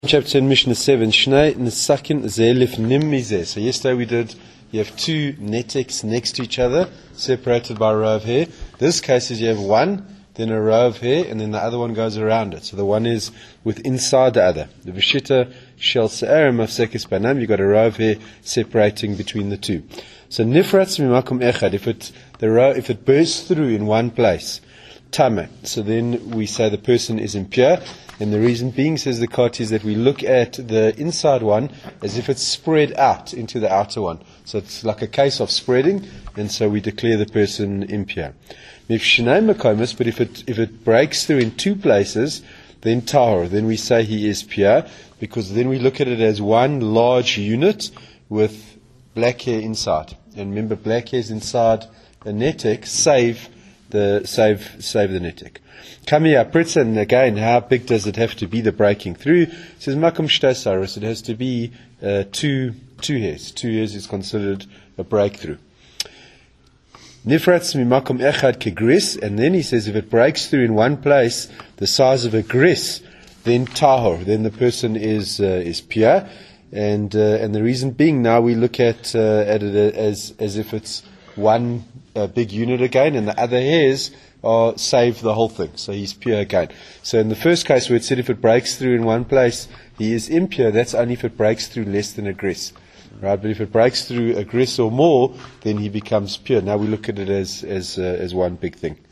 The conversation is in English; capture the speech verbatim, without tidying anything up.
Chapter in Mishnah seven, Shnei Nesakin Zelif Nim Mizeh. So yesterday we did, you have two neteks next to each other, separated by a row of hair. This case is you have one, then a row of hair, and then the other one goes around it. So the one is with inside the other. The Vishita Shel Se'erim of Sekis Banam, you've got a row of hair separating between the two. So Nifratz Mimakum Echad, if it, the row, if it bursts through in one place, Tame. So then we say the person is impure. And the reason being, says the Kati, is that we look at the inside one as if it's spread out into the outer one. So it's like a case of spreading, and so we declare the person impure. But if it if it breaks through in two places, then tahor, then we say he is pure, because then we look at it as one large unit with black hair inside. And remember, black hairs inside a netek save the save save the netek. Kamiya Pritza, and again, how big does it have to be, the breaking through? It says Makom Shtaisaris, it has to be uh, two two hairs. Two hairs is considered a breakthrough. Nifratz mimakom echad kegris, and then he says if it breaks through in one place the size of a gris, then tahor, then the person is uh, is pure. And uh, and the reason being, now we look at uh, at it as as if it's one uh, big unit again, and the other hairs or save the whole thing. So he's pure again. So in the first case where it said if it breaks through in one place, he is impure, that's only if it breaks through less than a gris. Right? But if it breaks through a gris or more, then he becomes pure. Now we look at it as, as, uh, as one big thing.